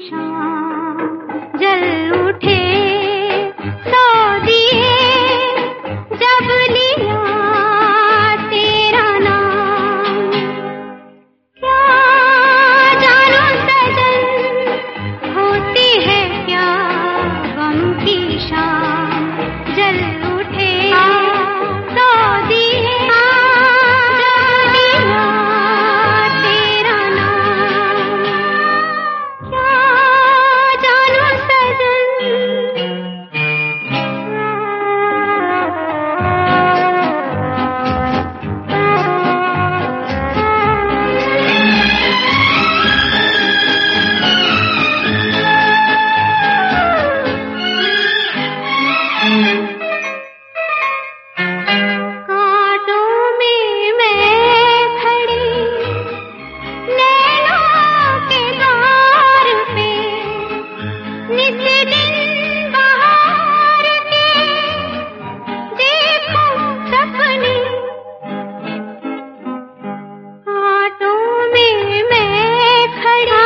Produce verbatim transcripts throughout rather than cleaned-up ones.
शाम जल उठे सौ दिए जब लिया तेरा नाम। क्या जानो सजन होती है क्या गम की शाम जल उठे सौ दिए जब लिया तेरा नाम। क्या जानो सजन कांटों में मैं खड़ी नैनों के द्वार पे नित दिन बहार के देखो सपने। कांटों में मैं खड़ी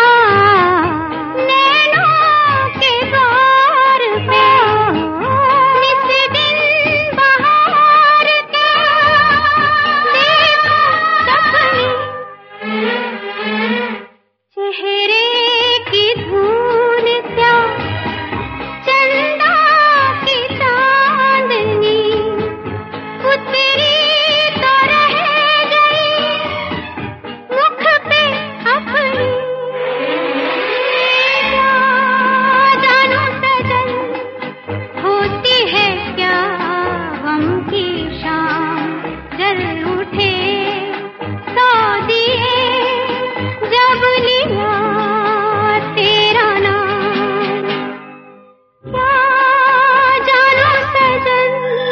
नैनों के द्वार पे नित दिन बहार के देखो सपने। चेहरे की धूल क्या चंदा की चांदनी उतरी तो रह गई मुख पे अपनी। क्या जानो सजन होती है क्या गम की शाम जल उठे सौ दिए जब लिया तेरा नाम। क्या जानो सजन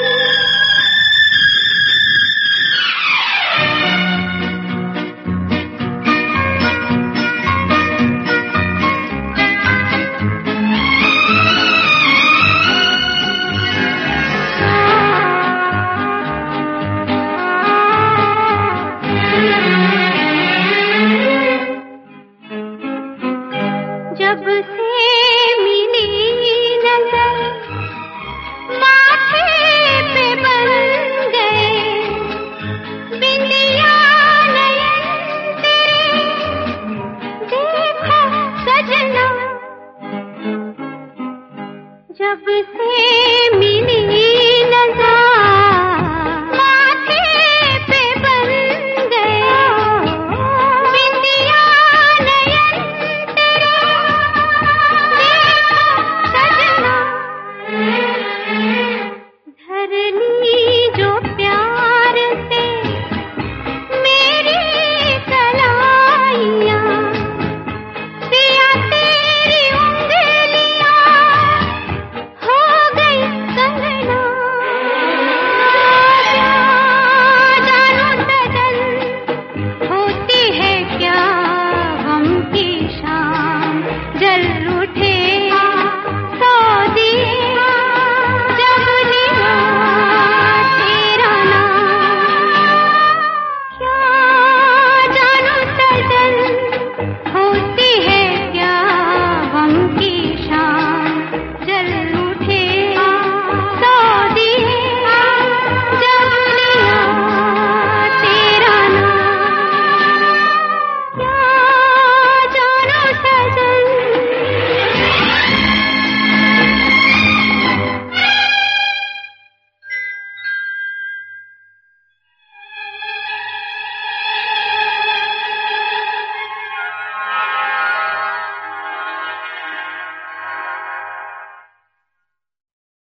जब से मिली नजर माथे पे बन गए बिंदिया नयन तेरे देखो सजना। जब से